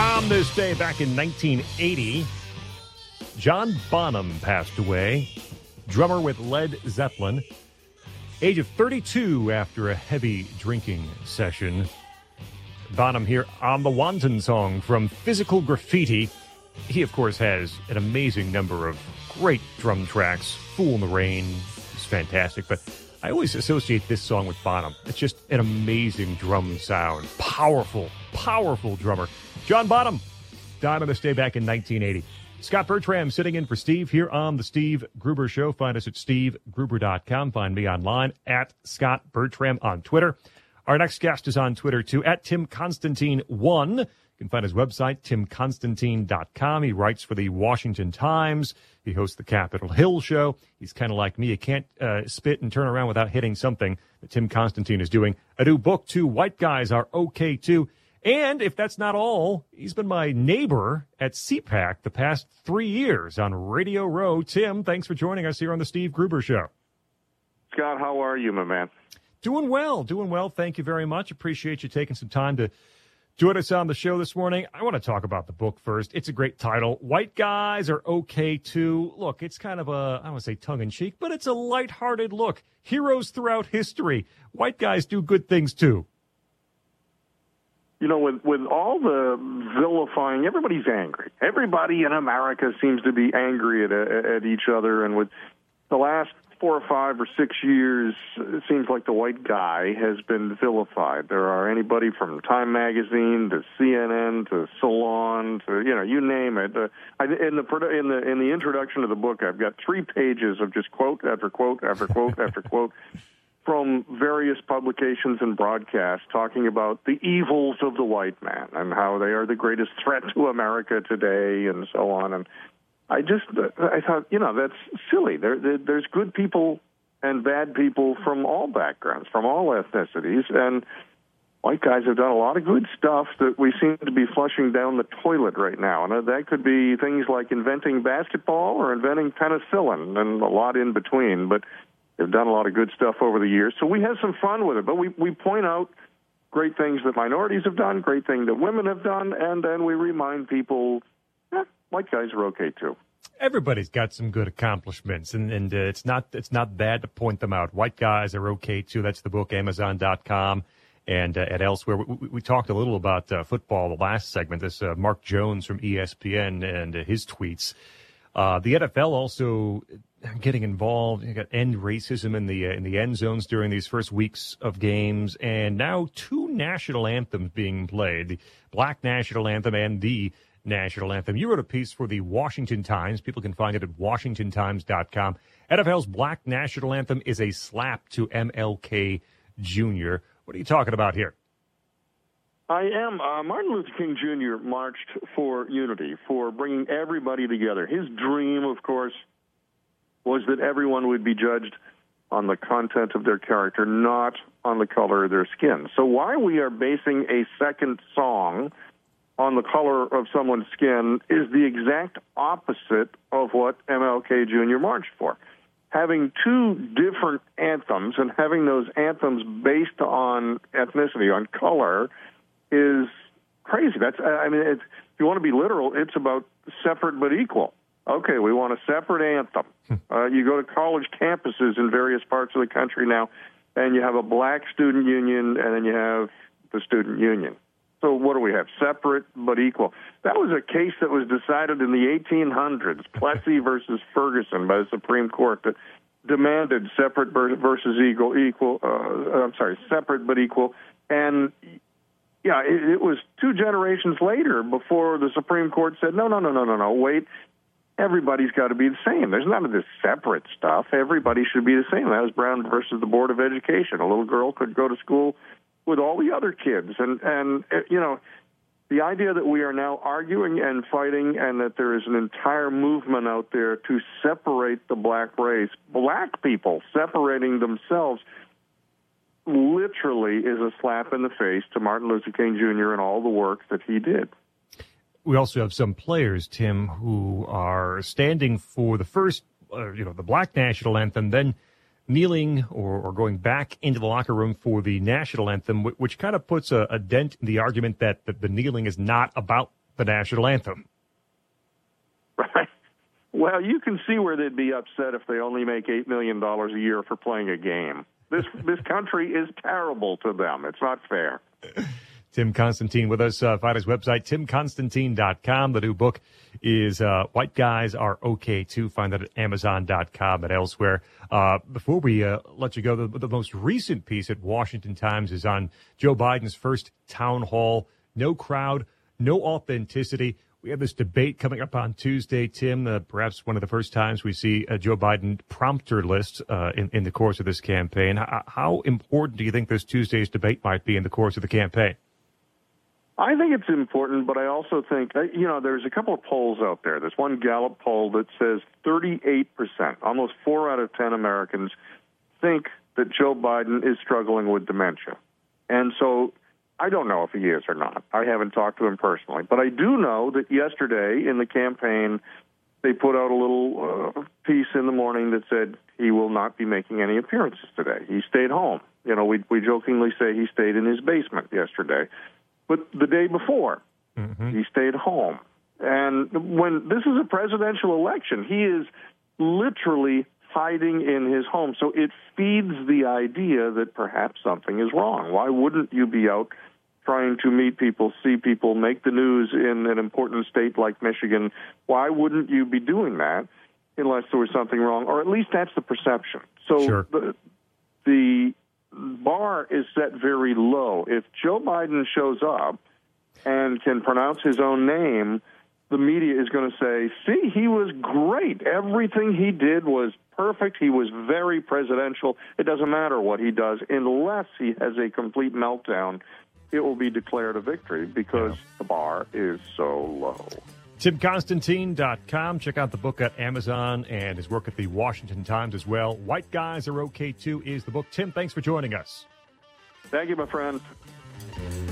On this day back in 1980, John Bonham passed away, drummer with Led Zeppelin, age of 32 after a heavy drinking session. Bonham here on the Wanton song from Physical Graffiti. He, of course, has an amazing number of great drum tracks. Fool in the Rain is fantastic, but I always associate this song with Bonham. It's just an amazing drum sound. Powerful, powerful drummer. John Bonham died on this day back in 1980. Scott Bertram sitting in for Steve here on the Steve Gruber Show. Find us at stevegruber.com. Find me online at Scott Bertram on Twitter. Our next guest is on Twitter, too, at Tim Constantine1. You can find his website, timconstantine.com. He writes for the Washington Times. He hosts the Capitol Hill Show. He's kind of like me. You can't spit and turn around without hitting something that Tim Constantine is doing. A new book, too, White Guys Are Okay, Too. And if that's not all, he's been my neighbor at CPAC the past 3 years on Radio Row. Tim, thanks for joining us here on the Steve Gruber Show. Scott, how are you, my man? Doing well. Thank you very much. Appreciate you taking some time to join us on the show this morning. I want to talk about the book first. It's a great title. White Guys Are Okay, Too. Look, it's kind of I don't want to say tongue-in-cheek, but it's a lighthearted look. Heroes throughout history. White guys do good things, too. You know, with all the vilifying, everybody's angry. Everybody in America seems to be angry at each other. And with the last 4 or 5 or 6 years, it seems like the white guy has been vilified. There are anybody from Time Magazine to CNN to Salon to, you name it. In the introduction of the book, I've got 3 pages of just quote after quote after quote after quote from various publications and broadcasts talking about the evils of the white man and how they are the greatest threat to America today and so on. And I thought, that's silly. There's good people and bad people from all backgrounds, from all ethnicities, and white guys have done a lot of good stuff that we seem to be flushing down the toilet right now. And that could be things like inventing basketball or inventing penicillin and a lot in between. But they've done a lot of good stuff over the years. So we have some fun with it. But we point out great things that minorities have done, great things that women have done, and then we remind people, white guys are okay, too. Everybody's got some good accomplishments, and it's not bad to point them out. White Guys Are Okay, Too. That's the book, Amazon.com, and at elsewhere. We talked a little about football the last segment, this Mark Jones from ESPN and his tweets. The NFL also getting involved. You got end racism in the end zones during these first weeks of games, and now 2 national anthems being played: the Black National Anthem and the National Anthem. You wrote a piece for the Washington Times. People can find it at WashingtonTimes.com. NFL's Black National Anthem is a slap to MLK Jr. What are you talking about here? I am. Martin Luther King Jr. marched for unity, for bringing everybody together. His dream, of course, was that everyone would be judged on the content of their character, not on the color of their skin. So why we are basing a second song on the color of someone's skin is the exact opposite of what MLK Jr. marched for. Having 2 different anthems and having those anthems based on ethnicity, on color, is crazy. If you want to be literal, it's about separate but equal. Okay, we want a separate anthem. You go to college campuses in various parts of the country now, and you have a black student union, and then you have the student union. So what do we have? Separate but equal. That was a case that was decided in the 1800s, Plessy versus Ferguson by the Supreme Court, that demanded separate versus separate but equal. And it was 2 generations later before the Supreme Court said, no, wait, everybody's got to be the same. There's none of this separate stuff. Everybody should be the same. That was Brown versus the Board of Education. A little girl could go to school with all the other kids. And the idea that we are now arguing and fighting and that there is an entire movement out there to separate the black race, black people separating themselves, literally is a slap in the face to Martin Luther King Jr. and all the work that he did. We also have some players, Tim, who are standing for the first, the Black National Anthem, then kneeling or going back into the locker room for the national anthem, which kind of puts a dent in the argument that the kneeling is not about the national anthem. Right. Well, you can see where they'd be upset if they only make $8 million a year for playing a game. This country is terrible to them. It's not fair. Tim Constantine with us. Find his website, timconstantine.com. The new book is White Guys Are Okay Too. Find that at Amazon.com and elsewhere. Before we let you go, the most recent piece at Washington Times is on Joe Biden's first town hall. No crowd, no authenticity. We have this debate coming up on Tuesday, Tim, perhaps one of the first times we see a Joe Biden prompter list in the course of this campaign. How important do you think this Tuesday's debate might be in the course of the campaign? I think it's important, but I also think, there's a couple of polls out there. There's one Gallup poll that says 38%, almost 4 out of 10 Americans, think that Joe Biden is struggling with dementia. And so I don't know if he is or not. I haven't talked to him personally. But I do know that yesterday in the campaign, they put out a little piece in the morning that said he will not be making any appearances today. He stayed home. We jokingly say he stayed in his basement yesterday. But the day before, he stayed home. And when this is a presidential election, he is literally hiding in his home. So it feeds the idea that perhaps something is wrong. Why wouldn't you be out trying to meet people, see people, make the news in an important state like Michigan? Why wouldn't you be doing that unless there was something wrong? Or at least that's the perception. So sure. The bar is set very low. If Joe Biden shows up and can pronounce his own name, the media is going to say, see, he was great. Everything he did was perfect. He was very presidential. It doesn't matter what he does. Unless he has a complete meltdown, it will be declared a victory because the bar is so low. TimConstantine.com. Check out the book at Amazon and his work at the Washington Times as well. White Guys Are Okay Too is the book. Tim, thanks for joining us. Thank you, my friend.